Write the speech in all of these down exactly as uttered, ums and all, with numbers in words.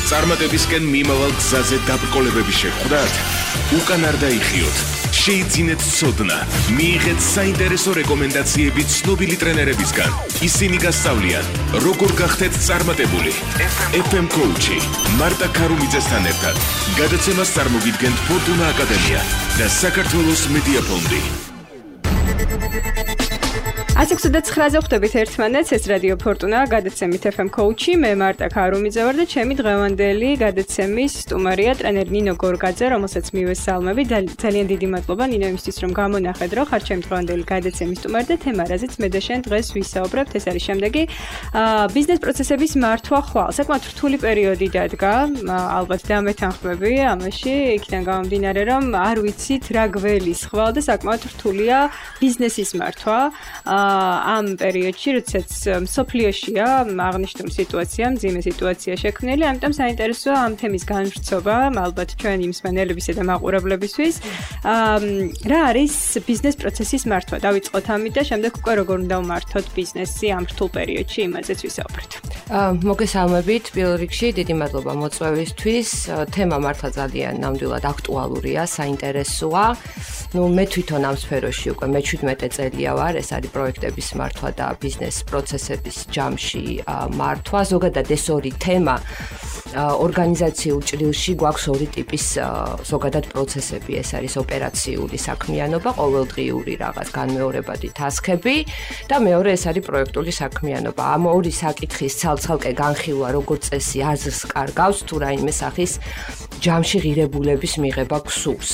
წარმატებისკენ მიმავალ გზაზე დაბრკოლებების შეხვდათ? უკან არ დაიხიოთ. შეიძინეთ ცოდნა, მიიღეთ საინტერესო რეკომენდაციები ცნობილი ტრენერებისგან. ისინი გასწავლიან, როგორ გახდეთ წარმატებული. ეფ ემ Coach-ი მარტა ქარუმიძესთან ერთად გადაცემას წარმოგიდგენთ ფორტუნა აკადემია და საქართველოს მედია ფონდი. ასი ოცდაცხრაზე ხვდებით ერთმანეთს, ეს რადიო ფორტუნა, გადაცემით ეფ ემ Coach-ი, მე მარტა ქარუმიძე ვარ და ჩემი დღევანდელი გადაცემის სტუმარია ტრენერ ნინო გორგაძე, რომელსაც მივესალმები. ძალიან დიდი მადლობა ნინო იმისთვის, რომ გამონახეთ, რომ ხარ ჩემი დღევანდელი გადაცემის სტუმარი და თემა, რაზეც მე და შენ დღეს ვისაუბრებთ, ეს არის შემდეგი. ბიზნეს პროცესების მართვა ხვალ. საკმაოდ რთული პერიოდი დადგა, ალბათ დამეთანხმები ამაში, იქიდან გამომდინარე, რომ არ ვიცით რა გველის ხვალ და საკმაოდ რთულია ბიზნესის მართვა. ამ პერიოდში, როდესაც მსოფლიოშია აღნიშნული სიტუაცია, მძიმე სიტუაცია შექმნილი, ამიტომ საინტერესოა ამ თემის განვრცობა, ალბათ ჩვენი მსმენელებისა და მაყურებლებისთვის. რა არის ბიზნეს პროცესის მართვა? დავიწყოთ ამით და შემდეგ უკვე როგორ უნდა ვმართოთ ბიზნესი ამ რთულ პერიოდში, იმაზეც ვისაუბროთ. მოგესალმებით, პირველ რიგში დიდი მადლობა მოწვევისთვის. თემა მართლა ძალიან ნამდვილად აქტუალურია, საინტერესოა. ნუ მე თვითონ ამ სფეროში უკვე მეჩვიდმეტე წელია ვარ, ეს არის პროექტების მართვა და ბიზნეს პროცესების ჯამში მართვა. ზოგადად ეს ორი თემა ორგანიზაციულ ჭრილში გვაქვს ორი ტიპის ზოგადად პროცესები, ეს არის ოპერაციული საქმიანობა, ყოველდღიური რაღაც განმეორებადი ტასკები და მეორე ეს არის პროექტული საქმიანობა. ამ ორი საკითხის ცალ-ცალკე განხილვა როგორც წესი აზრს კარგავს თუ რაიმე სახის ჯამში ღირებულების მიღება გსურს.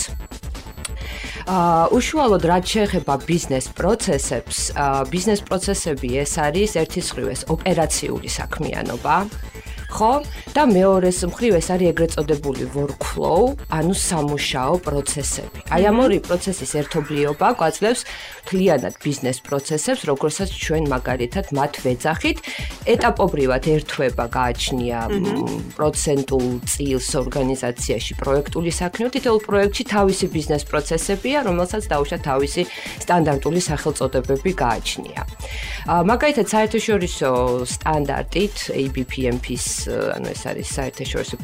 Uh, უშუალოდ რაც შეეხება ბიზნეს პროცესებს, uh, ბიზნეს პროცესები ეს არის ერთის მხრივ ეს ოპერაციული საქმიანობა, ხო? და მეორეს მხრივ ეს არის ეგრეთ წოდებული workflow, ანუ სამუშაო პროცესები. აი ამ ორი პროცესის ერთობლიობა გვაძლევს მთლიანად ბიზნეს პროცესებს, როგორცაც ჩვენ მაგალითად მათ ვეძახით, ეტაპობრივად ერთვება გააჩნია პროცენტულ წილს ორგანიზაციაში პროექტული საქმიანობა, თითოეულ პროექტში თავისი ბიზნეს პროცესებია, რომელსაც დაუშვათ თავისი სტანდარტული სახელწოდებები გააჩნია. მაგალითად საერთაშორისო სტანდარტით A B P M P-ს, ანუ ეს არის საერთაშორისო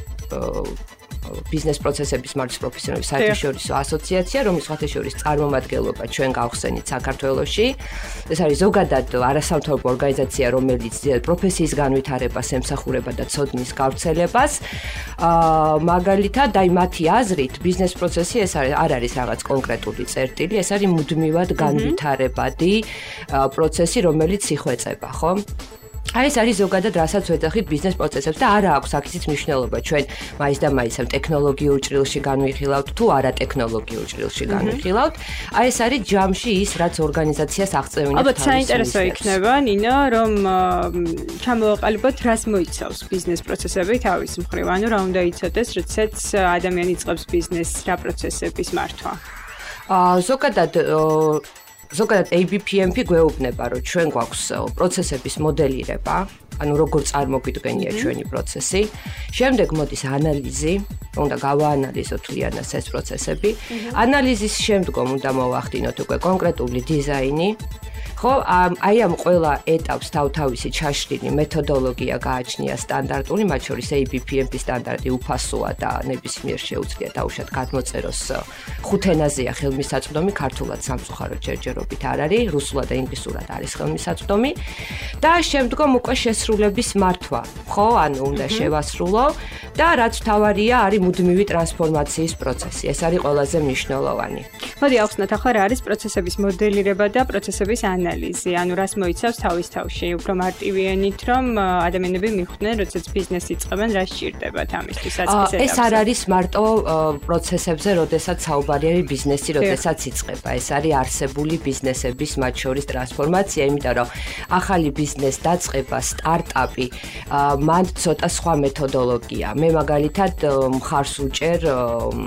ბიზნეს პროცესების მართვის პროფესიონალების საერთაშორისო ასოციაცია, რომლის ხათაშორის წარმომადგენლობა ჩვენ გავხსენით საქართველოში. ეს არის ზოგადად არასამთავრობო ორგანიზაცია, რომელიც პროფესიის განვითარებას ემსახურება და ცოდნის გავრცელებას. მაგალითად, აი მათი აზრით, ბიზნეს პროცესი ეს არ არის რაღაც კონკრეტული წერტილი, ეს არის მუდმივად განვითარებადი პროცესი, რომელიც იხვეწება, ხო? აი ეს არის ზოგადად რასაც ვეძახით ბიზნეს პროცესებს და არა აქვს აქციის მნიშვნელობა ჩვენ მაის და მაის ამ ტექნოლოგიურ ჭრილში განვიხილავთ თუ არა ტექნოლოგიურ ჭრილში განვიხილავთ. აი ეს არის ჯამში ის რაც ორგანიზაციას აღწევინებს. ალბათ საინტერესო იქნება ნინო რომ ჩამოვაყალიბოთ რას მოიცავს ბიზნეს პროცესები თავის მხრივ, ანუ რა უნდა იცოდეს, როდესაც ადამიანი იწყებს ბიზნესს, რა პროცესების მართვა. ზოგადად ზოგადად A B P M P გვეუბნება, რომ ჩვენ გვაქვს პროცესების მოდელირება, ანუ როგორ წარმოგვიდგენია ჩვენი პროცესი. შემდეგ მოდის ანალიზი, უნდა გავაანალიზოთ თლიანად ეს პროცესები. ანალიზის შემდგომ უნდა მოვახდინოთ უკვე კონკრეტული დიზაინი. ხო, აი ამ ყველა ეტაპს თავთავისი ჩაშლილი მეთოდოლოგია გააჩნია სტანდარტული, მათ შორის A B P M P სტანდარტი უფასოა და ნებისმიერ შეუძლია დაუშვათ გადმოწეროს ხუთ ენაზეა ხელმისაწვდომი, ქართულად სამწუხაროდ ჯერჯერობით არ არის, რუსულად და ინგლისურად არის ხელმისაწვდომი და შემდგომ უკვე შესრულების მართვა, ხო, ანუ უნდა შევასრულო და რაც თავარია არის მუდმივი ტრანსფორმაციის პროცესი. ეს არის ყველაზე მნიშვნელოვანი. მოდი ავხსნათ ახლა რა არის პროცესების მოდელირება და პროცესების ანალიზი, ანუ რას მოიცავს თავის თავში, უფრო მარტივი ენით, რომ ადამიანები მიხვდნენ, როდესაც ბიზნესი იწყებენ, რა სჭირდებათ ამისთვის ასკის ეტაპზე. ეს არ არის მარტო პროცესებზე, როდესაც საუბარი არის ბიზნესი, როდესაც იწყება. ეს არის არსებული ბიზნესების მათ შორის ტრანსფორმაცია, იმიტომ რომ ახალი ბიზნეს დაწყება, სტარტაპი, მან ცოტა სხვა მეთოდოლოგია. მე მაგალითად მხარს უჭერ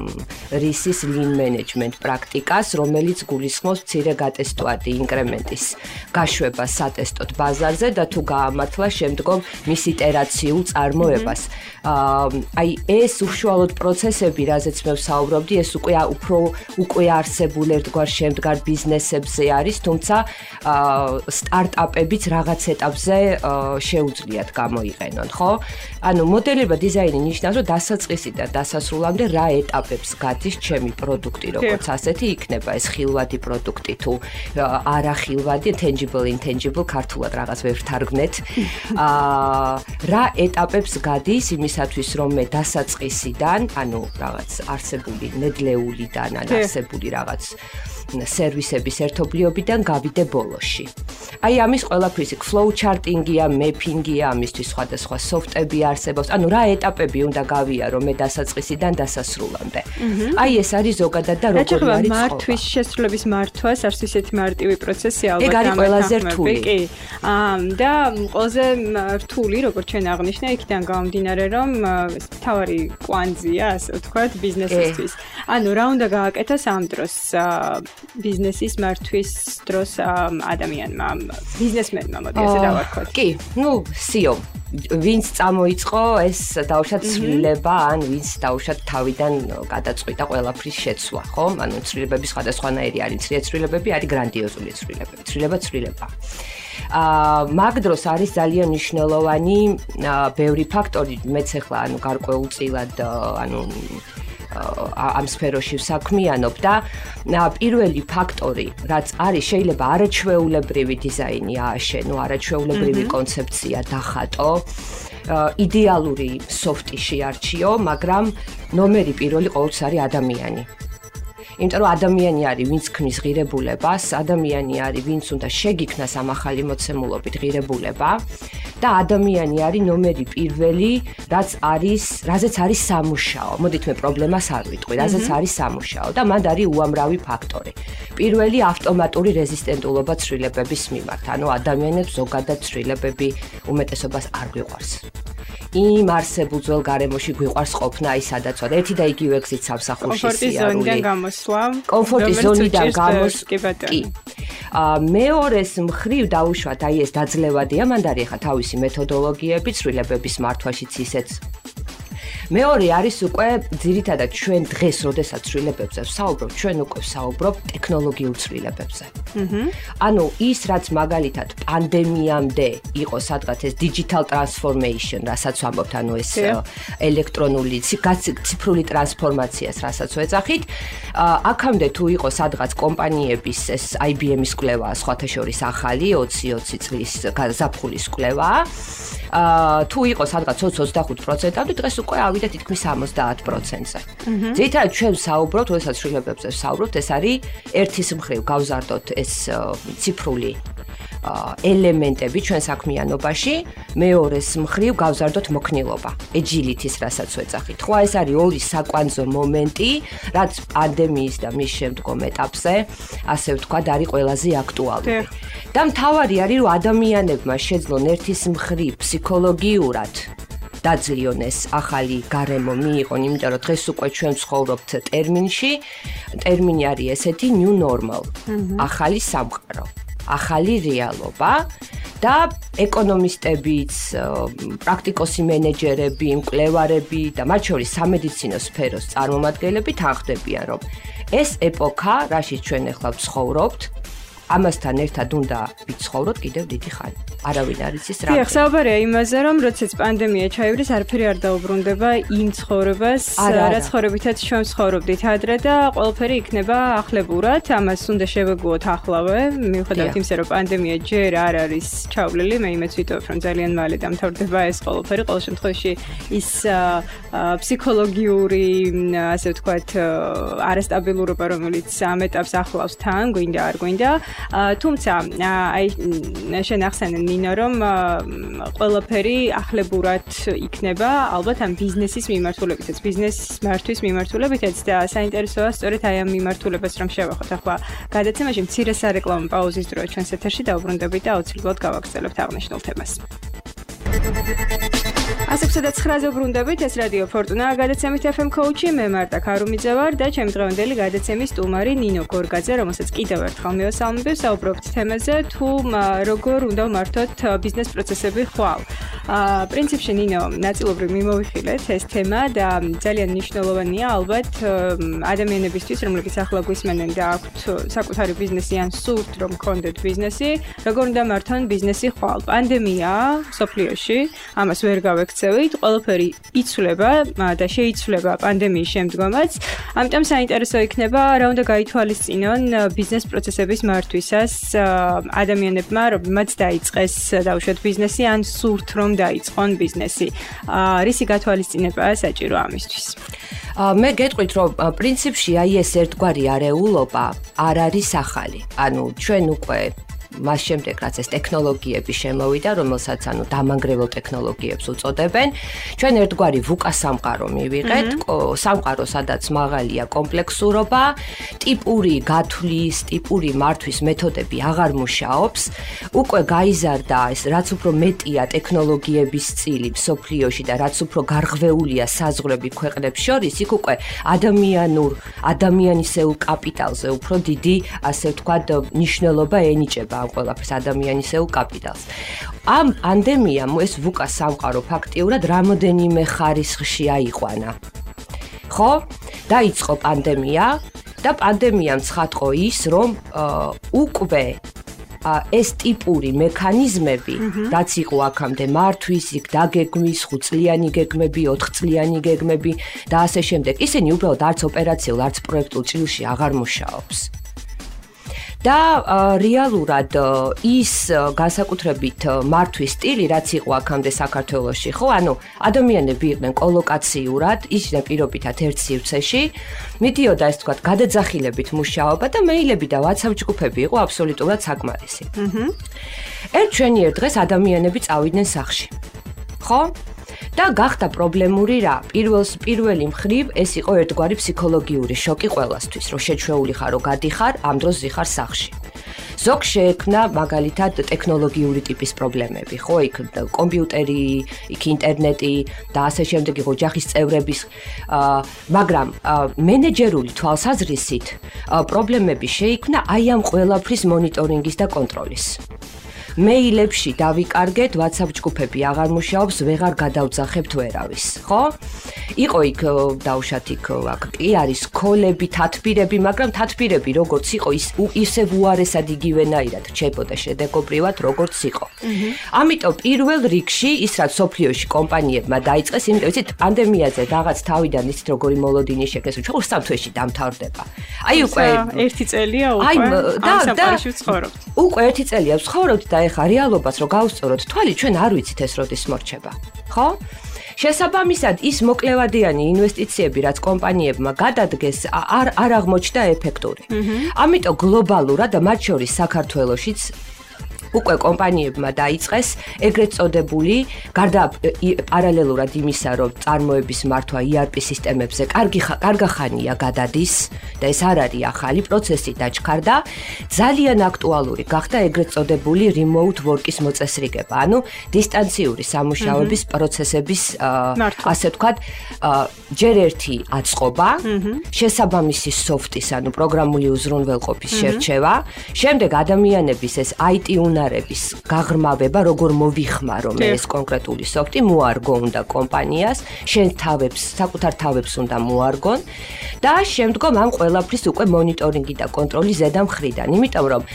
რისის lean management პრაქტიკას, რომელიც გულისხმობს მცირე გატესტვადი ინკრემენტის გაშვება სატესტოდ ბაზარზე და თუ გაამართლა შემდგომ მის იტერაციულ წარმოებას. აი ეს უშუალოდ პროცესები, რაზეც მე ვსაუბრობდი, ეს უკვე უფრო უკვე არსებული ერთგვარ შემდგარ ბიზნესებზე არის, თუმცა სტარტაპებიც რაღაც ეტაპზე შეუძლიათ გამოიყენონ, ხო? ანუ მოდელირება დიზაინი ნიშნავს, რომ დასაწყისიდან დასასრულამდე რა ეტაპებს გადის ჩემი პროდუქტი, როგორც ასეთი იქნება ეს ხილვადი პროდუქტი თუ არახილვადი, tangible, intangible, ქართულად რაღაც ვერ ვთარგმნეთ. აა რა ეტაპებს გადის იმისათვის, რომ მე დასაწყისიდან, ანუ რაღაც არსებული ნედლეულიდან, ან არსებული რაღაც სერვისების ერთობლიობიდან გავიდე ბოლოში. აი ამის ყველაფრის flow charting-ია, mapping-ია, ამისთვის სხვადასხვა სოფტები არსებობს. ანუ რა ეტაპები უნდა გავიარო მე დასაწყისიდან დასასრულამდე. აი ეს არის ზოგადად და როგორი არის ცხოვრება. მართვის შესრულების მართვას არც ისეთი მარტივი პროცესი ალბათ. ეგ არის ყველაზე რთული. კი. აა და ყველაზე რთული, როგორც ჩვენ აღნიშნა, იქიდან გამომდინარე, რომ თავარი კვანძია, ასე ვთქვათ, ბიზნესისთვის. ანუ რა უნდა გააკეთოს ამ დროს ბიზნესის მართვის დროს ადამიანმა, ბიზნესმენმა, მოდი ასე დავარქვათ. კი, ну, სიო. ვინც წამოიწყო ეს დაუშვათ ცვლილება, ან ვინც დაუშვათ თავიდან გადაწყვიტა ყველაფრის შეცვლა, ხო? ანუ ცვლილებების სხვადასხვანაირი არის, ცრიე ცვლილებები არის გრანდიოზული ცვლილებები, ცვლილება ცვლილება. აა მაგ დროს არის ძალიან მნიშვნელოვანი ბევრი ფაქტორი, მეც ახლა ანუ გარკვეულწილად ანუ ამ სფეროში ვსაქმიანობ და პირველი ფაქტორი, რაც არის, შეიძლება არაჩვეულებრივი დიზაინი ააშენო, არაჩვეულებრივი კონცეფცია დახატო, იდეალური სოფტი შეარჩიო, მაგრამ ნომერი პირველი ყოველთვის არის ადამიანი. იმიტომ რომ ადამიანი არის, ვინც ქმნის ღირებულებას, ადამიანი არის, ვინც უნდა შეგიქმნას ამ ახალი მოცემულობით ღირებულება და ადამიანი არის ნომერი პირველი, რაც არის, რაზეც არის სამუშაო. მოდით მე პრობლემას არ ვიტყვი, რაზეც არის სამუშაო და მანდ არის უამრავი ფაქტორი. პირველი ავტომატური რეზისტენტულობა ცვლილებების მიმართ, ანუ ადამიანებს ზოგადად ცვლილებები უმეტესობას არ გვიყვარს. იმ არსებულ ძველ გარემოში გვიყვარს ყოფნა აი სადაც ვარ. ერთი და იგივე გზით სამსახურში სიარული. კომფორტის ზონიდან გამოსვლა. კი. აა მეორეს მხრივ დაუშვათ აი ეს დაძლევადია, მანდ არის ხა თავისი მეთოდოლოგიები ცვლილებების მართვაშიც ისეც. მეორე არის უკვე ძირითადად ჩვენ დღეს, როდესაც ცვლილებებზე ვსაუბრობ, ჩვენ უკვე ვსაუბრობ ტექნოლოგიურ ცვლილებებზე. ანუ ის, რაც მაგალითად პანდემიამდე იყო სადღაც ეს digital transformation, რასაც ვამბობთ, ანუ ეს ელექტრონული ციფრული ტრანსფორმაციას, რასაც ვეძახით, აქამდე თუ იყო სადღაც კომპანიების ეს I B M-ის კვლევა, სხვათა შორის ახალი ოცი ოცი წლის გაზაფხულის კვლევა, თუ იყო სადღაც ოცი ოცდახუთ პროცენტამდე, დღეს უკვე ავიდა თითქმის სამოცდაათ პროცენტზე. ძირითადად ჩვენ ვსაუბრობთ, როდესაც ცვლილებებზე ვსაუბრობთ, ეს არის ერთის მხრივ გავზარდოთ ეს ციფრული ელემენტები ჩვენ საქმიანობაში, მეორეს მხრივ გავზარდოთ მოქნილობა, agility-ს, რასაც ვეძახით. ხო, ეს არის ორი საკვანძო მომენტი, რაც პანდემიის და მის შემდგომ ეტაპზე, ასე ვთქვათ, არის ყველაზე აქტუალური. და მთავარი არის, რომ ადამიანებმა შეძლონ ერთის მხრივ ფსიქოლოგიურად დაძლიონ ეს ახალი გარემო მიიღონ, იმიტომ რომ დღეს უკვე ჩვენ ვცხოვრობთ ტერმინში, ტერმინი არის ესეთი new normal, ახალი სამყარო, ახალი რეალობა და ეკონომისტებიც, პრაქტიკოსი მენეჯერები, მკვლევარები და მათ შორის სამედიცინო სფეროს წარმომადგენლები თანხმდებიან, რომ ეს ეპოქა, რაშიც ჩვენ ახლა ვცხოვრობთ, ამასთან ერთად უნდა ვიცხოვროთ კიდევ დიდი ხანი. არავინ არ იცის რა. დიახ, საუბარია იმაზე, რომ როდესაც პანდემია ჩაივრის, არაფერი არ დაუბრუნდება იმ ცხოვრებას, რაც ცხოვრებითაც ჩვენ ვცხოვრობდით ადრე და ყველაფერი იქნება ახლებურად. ამას უნდა შევეგუოთ ახლავე, მიუხედავად იმისა, რომ პანდემია ჯერ არ არის ჩავლილი, მე იმეც ვიტოვებ, რომ ძალიან მალე დამთავრდება ეს ყველაფერი. ყოველ შემთხვევაში ის ფსიქოლოგიური, ასე ვთქვათ, არასტაბილურობა, რომელიც ამ ეტაპს ახლავს თან, გვინდა არ გვინდა. თუმცა აი შენ ახსენე ნინო, რომ ყველაფერი ახლებურად იქნება ალბათ ამ ბიზნესის მიმართულებითაც, ბიზნესის მართვის მიმართულებითაც და საინტერესოა სწორედ აი ამ მიმართულებას რომ შევახოთ. ახლა გადაცემაში მცირე სარეკლამო პაუზის დროს ჩვენს ეთერში დავბრუნდებით და აუცილებლად გავაგრძელებთ აღნიშნულ თემას. ასექვსა ცხრაზე ბრუნდებით, ეს რადიო ფორტუნა, გადაცემით ეფ ემ Coach-ი, მე მარტა ქარუმიძე ვარ და ჩემი დღევანდელი გადაცემის სტუმარი ნინო გორგაძე, რომელსაც კიდევ ერთხელ მივესალმებ, საუბრობთ თემაზე, თუ როგორ უნდა მართოთ ბიზნეს პროცესები ხვალ. აა პრინციპში ნინო, ნაწილობრივ მიმოვიხილეთ ეს თემა და ძალიან მნიშვნელოვანია ალბათ ადამიანებისთვის, რომლებიც ახლა გვისმენენ და აქვთ საკუთარი ბიზნესი ან სურთ რომ გქონდეთ ბიზნესი, როგორ უნდა მართონ ბიზნესი ხვალ. პანდემია სოფლიოში, ამას ვერ გავექცევით, ყველაფერი იცვლება და შეიცვლება პანდემიის შემდგომაც. ამიტომ საინტერესო იქნება რა უნდა გაითვალისწინონ ბიზნეს პროცესების მართვისას ადამიანებმა, რომლებმაც დაიწყეს დაუშვათ ბიზნესი ან სურთ რომ დაიწყონ ბიზნესი. რისი გათვალისწინებაა საჭირო ამისთვის? მე გეტყვით, რომ პრინციპში აი ეს ერთგვარი არეულობა არ არის ახალი. ანუ ჩვენ უკვე მას შემდეგ რაც ეს ტექნოლოგიები შემოვიდა, რომელსაც ანუ დამანგრეველ ტექნოლოგიებს უწოდებენ, ჩვენ ერთგვარი ვუკა სამყარო მივიღეთ, სამყარო სადაც მაღალია კომპლექსურობა, ტიპური გათვლის, ტიპური მართვის მეთოდები აღარ მუშაობს, უკვე გაიზარდა ეს რაც უფრო მეტია ტექნოლოგიების წილი მსოფლიოში და რაც უფრო გარღვეულია საზღვრები ქვეყნებს შორის, იქ უკვე ადამიანურ, ადამიანისეულ კაპიტალზე უფრო დიდი, ასე ვთქვათ, მნიშვნელობა ენიჭება ყველაფერს ადამიანისეულ კაპიტალს. ამ პანდემიამ ეს ვუკა სამყარო ფაქტიურად რამოდენიმე ხარისხში აიყვანა. ხო? დაიწყო პანდემია და პანდემიამ ცხადყო ის, რომ უკვე ეს ტიპური მექანიზმები, რაც იყო აქამდე მართვის, იქ დაგეგმვის, ხუთწლიანი გეგმები, ოთხწლიანი გეგმები და ასე შემდეგ, ისინი უბრალოდ არც ოპერაციულ, არც პროექტულ ჭრილში აღარ მუშაობს. და რეალურად ის განსაკუთრებით მართვის სტილი, რაც იყო აქამდე საქართველოში, ხო, ანუ ადამიანები იყვნენ კოლოკაციურად, ისინი პირობითად ერთ სივრცეში, მიდიოდა ეს თქვა გადაძახილებით მუშაობა და მეილები და WhatsApp ჯგუფები იყო აბსოლუტურად საკმარისი. აჰა. ერთ ჩვენიერ დღეს ადამიანები წავიდნენ სახლში. ხო? და გახდა პრობლემური რა? პირველს პირველი მხრივ ეს იყო ერთგვარი ფსიქოლოგიური შოკი ყველასთვის, რომ შეჩვეული ხარ, რომ გადიხარ, ამ დროს ვიხარ სახლში. ზოგ შეექმნა მაგალითად ტექნოლოგიური ტიპის პრობლემები, ხო, იქ კომპიუტერი, იქ ინტერნეტი და ასე შემდეგ იყო ოჯახის წევრების, მაგრამ მენეჯერული თვალსაზრისით პრობლემები შეიქმნა აი ამ ყველაფრის მონიტორინგის და კონტროლის. მეილებში დავიკარგეთ, WhatsApp ჯგუფები აღარ მუშაობს, ვეღარ გადავძახებთ ვერავის, ხო? იყო იქ დაუშვათ იქ კი არის კოლები, თათბირები, მაგრამ თათბირები როგორც იყო, ის ისევ უარესად იგივენაირად რჩებოდა შედეგობრივად, როგორც იყო. ამიტომ პირველ რიგში ის რაც სოფლიოში კომპანიებმა დაიწყეს, იმიტომ იცით, პანდემიაზე რაღაც თავიდან იცით როგორი მოლოდინი შექმნეს, რომ ჩვენ სამ თვეში დამთავრდება. აი უკვე ერთი წელია უკვე ამ სამყაროში ვცხოვრობთ. უკვე ერთი წელია ვცხოვრობთ და ეხა რეალობას რო გავუსწოროთ თვალი, ჩვენ არ ვიცით ეს როდის მორჩება, ხო? შესაბამისად, ის მოკლევადიანი ინვესტიციები, რაც კომპანიებმა გადადგეს, არ არ აღმოჩნდა ეფექტური. ამიტომ გლობალურად და მათ შორის საქართველოშიც უკვე კომპანიებმა დაიწყეს ეგრეთ წოდებული, გარდა პარალელურად იმისა, რომ წარმოების მართვა ი არ პი სისტემებზე კარგი კარგახანია გადადის და ეს არ არის ახალი პროცესი დაჩქარდა, ძალიან აქტუალური გახდა ეგრეთ წოდებული remote work-ის მოწესრიგება, ანუ დისტანციური სამუშაოების პროცესების, ასე ვთქვათ, ჯერ ერთი აწყობა, შესაბამისი სოფტის, ანუ პროგრამული უზრუნველყოფის შერჩევა, შემდეგ ადამიანების ეს აი ტი უნარების გაღრმავება, როგორ მოვიხმარო მე ეს კონკრეტული სოფტი, მოარგო უნდა კომპანიას, შენ თავებს, საკუთარ თავებს უნდა მოარგონ და შემდგომ ამ ყველაფრის უკვე მონიტორინგი და კონტროლი ზედა მხრიდან, იმიტომ რომ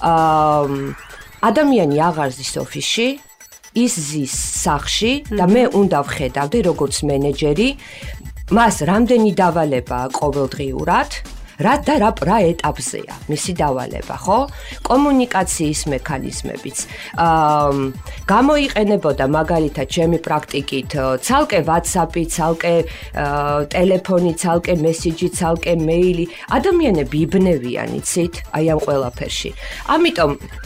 ადამიანი აღარ ზის ოფისში, ის ზის სახლში და მე უნდა ვხედავდი როგორც მენეჯერი, მას რამდენი დავალება ყოველდღიურად, რა და რა რა ეტაპზეა მისი დავალება, ხო? კომუნიკაციის მექანიზმებიც. აა გამოიყენებოდა მაგალითად ჩემი პრაქტიკით ცალკე WhatsApp-ი, ცალკე ტელეფონი, ცალკე მესიჯი, ცალკე მეილი. ადამიანები იბნევიან, იცით, აი ამ ყველაფერში. ამიტომ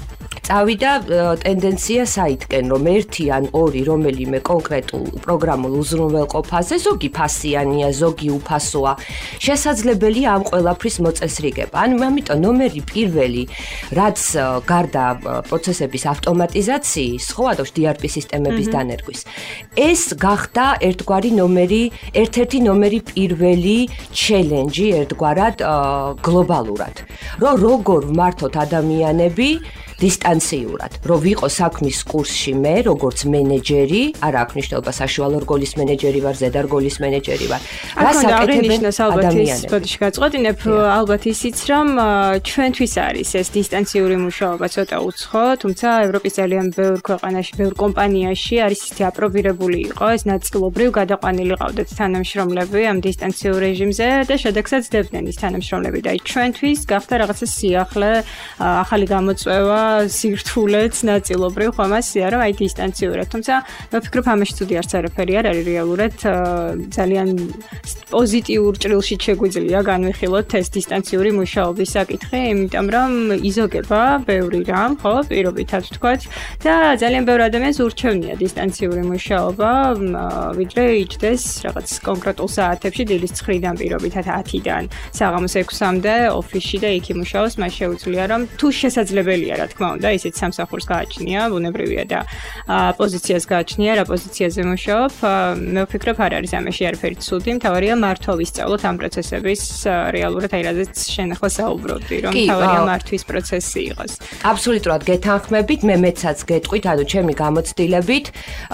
წავიდა ტენდენცია საითკენ, რომ ერთი ან ორი რომელიმე კონკრეტულ პროგრამულ უზრუნველყოფაზე, ზოგი ფასიანია, ზოგი უფასოა, შესაძლებელია ამ ყველაფრის მოწესრიგება. ანუ ამიტომ ნომერი პირველი, რაც გარდა პროცესების ავტომატიზაციის, ხო, ადოს დი არ პი სისტემების დანერგვის. ეს გახდა ერთგვარი ნომერი, ერთ-ერთი ნომერი პირველი ჩელენჯი ერთგვარად გლობალურად. რომ როგორ ვმართოთ ადამიანები დისტანციურად, რომ ვიყო საქმის კურსში მე, როგორც მენეჯერი, არა აქვს მნიშვნელობა საშუალო რგოლის მენეჯერი ვარ, ზედა რგოლის მენეჯერი ვარ. რას აკეთებენ ადამიანები? ბოდიში გაწყვეტინებ, ალბათ ისიც, რომ ჩვენთვის არის ეს დისტანციური მუშაობა ცოტა უცხო, თუმცა ევროპის ძალიან ბევრ ქვეყანაში, ბევრ კომპანიაში არის ისეთი აპრობირებული იყო, ეს ნაწილობრივ გადაყვანილი ყავდათ თანამშრომლები ამ დისტანციურ რეჟიმზე და შედეგსაც დებდნენ ის თანამშრომლები და ჩვენთვის გახდა რაღაცა სიახლე, ახალი გამოწვევა სირთულეც ნაწილობრივ ხომ ასეა რომ აი დისტანციურად. თუმცა მე ვფიქრობ ამაში ცუდი არც არაფერი არ არის რეალურად ძალიან პოზიტიურ ჭრილში შეგვიძლია განვიხილოთ ეს დისტანციური მუშაობის საკითხი, იმიტომ რომ იზოგება ბევრი რამ, ხო, პირობითად ვთქვათ და ძალიან ბევრი ადამიანს ურჩევნია დისტანციური მუშაობა, ვიდრე იჯდეს რაღაც კონკრეტულ საათებში დილის ცხრიდან პირობითად ათიდან საღამოს ექვსამდე ოფისში და იქ იმუშაოს, მას შეუძლია რომ თუ შესაძლებელია რა თქმა უნდა, ისიც სამსახურს გააჩნია, ბუნებრივია და პოზიციას გააჩნია, რა პოზიციაზე მუშაობ. მე ვფიქრობ, არ არის ამაში არაფერი ცუდი, მთავარია მართვა ვისწავლოთ ამ პროცესების რეალურად, აი რაზეც შენ ახლა საუბრობდი, რომ მთავარია მართვის პროცესი იყოს. აბსოლუტურად გეთანხმებით, მე მეცაც გეტყვით, ანუ ჩემი გამოცდილებით,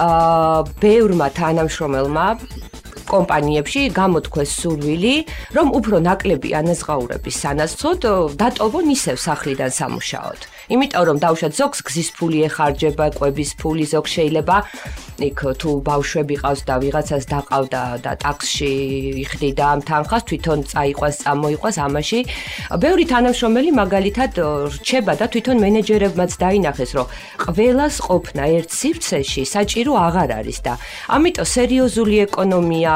ბევრმა თანამშრომელმა კომპანიებში გამოთქვეს სურვილი, რომ უფრო ნაკლები ანაზღაურების სანაცვლოდ დატოვონ ისევ სახლიდან სამუშაოდ. იმიტომ რომ დავუშვათ ზოგს გზის ფული ეხარჯება, კვების ფული, ზოგ შეიძლება იქ თუ ბავშვები ყავს და ვიღაცას დაყავდა და ტაქსში იხდიდა ამ თანხას, თვითონ წაიყვას, წამოიყვას ამაში. ბევრი თანამშრომელი მაგალითად რჩება და თვითონ მენეჯერებმაც დაინახეს, რომ ყველას ყოფნა ერთ სივრცეში საჭირო აღარ არის და ამიტომ სერიოზული ეკონომია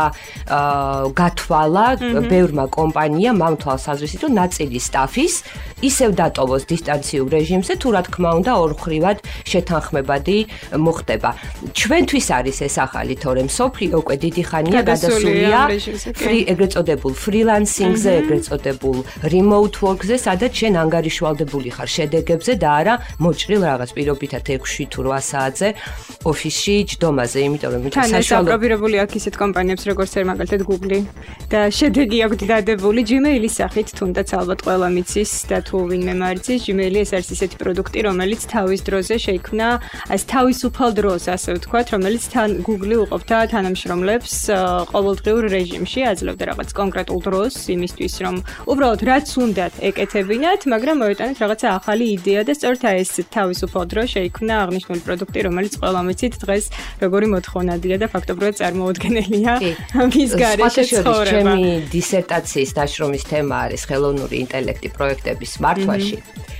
გათვალა ბევრმა კომპანიამ ამ თვალსაზრისით, რომ ნაწილი სტაფის ისევ დატოვოს დისტანციურ რეჟიმზე, თუ რა თქმა უნდა ორმხრივად შეთანხმებადი მოხდება. ჩვენთვის არის ეს ახალი, თორემ სოფლიო უკვე დიდი ხანია გადასულია ეგრეთ წოდებულ ფრილანსინგზე, ეგრეთ წოდებულ remote work-ზე, სადაც შენ ანგარიშვალდებული ხარ შედეგებზე და არა მოჭრილ რაღაც პირობითად ექვსი თუ რვა საათზე ოფისში ჯდომაზე, იმიტომ რომ თან ეს აპრობირებული აქვს ისეთ კომპანიებს როგორც მაგალითად Google და შედეგი აქვს დადებული Gmail-ის სახით, თუნდაც ალბათ ყველა მიცის და თუ ვინმე მარიცის, Gmail-ი ეს არის ისეთი პროდუქტი, რომელიც თავის დროზე შეიქმნა, ეს თავისუფალ დროს, ასე ვთქვათ, რომელიც თან Google უყოფდა თანამშრომლებს ყოველდღიურ რეჟიმში, აძლევდა რაღაც კონკრეტულ დროს იმისთვის, რომ უბრალოდ რაც უნდათ ეკეთებინათ, მაგრამ მოეტანეთ რაღაცა ახალი იდეა და სწორედ ეს თავისუფალ დრო შეიქმნა აღნიშნული პროდუქტი, რომელიც ყველა მიცით დღეს როგორი მოთხოვნადია და ფაქტობრივად წარმოუდგენელია მის გარეშე ცხოვრება. ჩემი დისერტაციის დაშრომის თემა არის ხელოვნური ინტელექტი პროექტების მართვაში.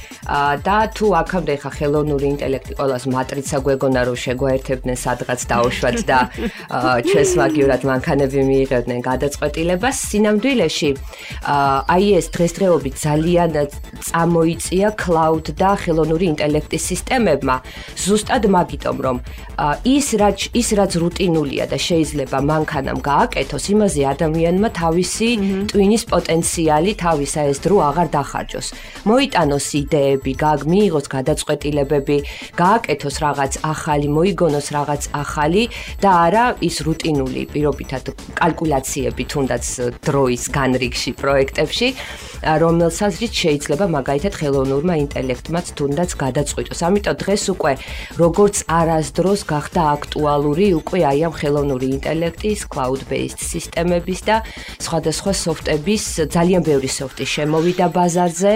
და თუ აქამდე ხა ხელოვნური ინტელექტი ყოველას მატრიცა გვეგონა რომ შეგვაერთებდნენ სადღაც დაუშვათ და ჩვენს მაგივრად მანქანები მიიღებდნენ გადაწყვეტილებას სინამდვილეში აი ეს დღესდღეობით ძალიან წამოიწია cloud და ხელოვნური ინტელექტის სისტემებმა ზუსტად მაგიტომ რომ ის რაც ის რაც რუტინულია და შეიძლება მანქანამ გააკეთოს იმაზე ადამიანმა თავისი ტვინის პოტენციალი თავისა ეს დრო აღარ დახარჯოს მოიტანოს იდეები გაგმიიღოს გადაწყვეტილებები გააკეთოს რაღაც ახალი მოიგონოს რაღაც ახალი და არა ის რუტინული პირობითად კალკულაციები თუნდაც დროის განრიგში პროექტებში რომელსაც შეიძლება მაგალითად ხელოვნურმა ინტელექტმაც თუნდაც გადაწყვიტოს ამიტომ დღეს უკვე როგორც არასდროს გახდა აქტუალური უკვე აი ამ ხელოვნური ინტელექტის cloud based სისტემების და სხვადასხვა სოფტების ძალიან ბევრი სოფტი შემოვიდა ბაზარზე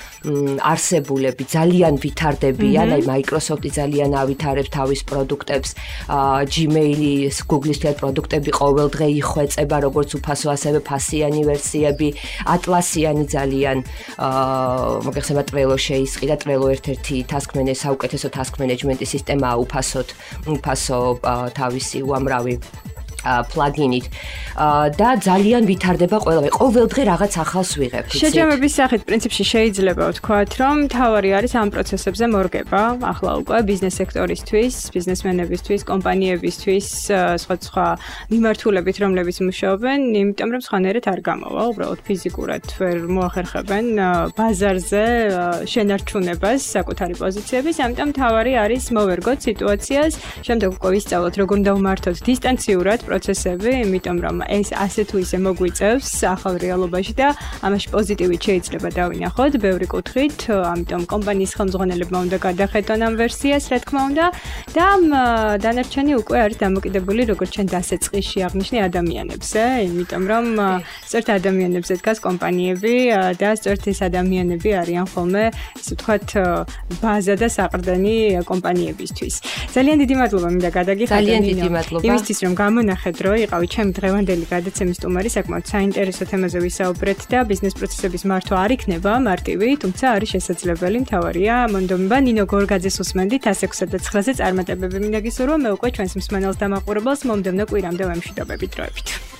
არსებულები ძალიან ვითარდებიან, აი Microsoft-ი ძალიან ავითარებს თავის პროდუქტებს, Gmail-ი, Google-ის პროდუქტები ყოველდღე იხვეწება, როგორც უფასო, ასევე ფასიანი ვერსიები, Atlas-იანი ძალიან მოგეხსენება Trello შეისყიდა, Trello ერთ-ერთი task manager, საუკეთესო task management-ის სისტემაა უფასოდ, უფასო თავისი უამრავი პლაგინით. და ძალიან ვითარდება ყველა. ყოველდღე რაღაც ახალს ვიღებ. შეჯამების სახით პრინციპში შეიძლება ვთქვათ, რომ მთავარი არის ამ პროცესებზე მორგება, ახლა უკვე ბიზნეს სექტორისთვის, ბიზნესმენებისთვის, კომპანიებისთვის, სხვა-სხვა მიმართულებით, რომლებიც მუშაობენ, იმიტომ რომ სხვანაირად არ გამოვა, უბრალოდ ფიზიკურად ვერ მოახერხებენ ბაზარზე შენარჩუნებას საკუთარი პოზიციების, ამიტომ მთავარი არის მოვერგოთ სიტუაციას, შემდეგ უკვე ვისწავლოთ, როგორ უნდა ვმართოთ დისტანციურად პროცესები, იმიტომ რომ ეს ასე თუ ისე მოგვიწევს ახალ რეალობაში და ამაში პოზიტივით შეიძლება დავინახოთ ბევრი კუთხით, ამიტომ კომპანიის ხელმძღვანელებმა უნდა გადახედონ ამ ვერსიას, რა თქმა უნდა, და დანარჩენი უკვე არის დამოკიდებული როგორც ჩვენ დასაწყისში აღნიშნე ადამიანებზე, იმიტომ რომ სწორედ ადამიანებზე დგას კომპანიები და სწორედ ეს ადამიანები არიან ხოლმე, ისე ვთქვათ, ბაზა და საყრდენი კომპანიებისთვის. ძალიან დიდი მადლობა მინდა გადაგიხადო. ძალიან დიდი მადლობა. იმისთვის რომ გამონახეთ რო იყავი ჩემი დღევანდელი გადაცემის სტუმარი, საკმაოდ საინტერესო თემაზე ვისაუბრეთ და ბიზნეს პროცესების მართვა არ იქნება მარტივი, თუმცა არის შესაძლებელი. მთავარია მონდომება ნინო გორგაძეს უსმენდით ას ექვსი და ცხრაზე წარმატებები მინდა გისურვო. მე უკვე ჩვენს მსმენელს და მაყურებელს მომდევნო კვირამდე ვემშვიდობებით დროებით.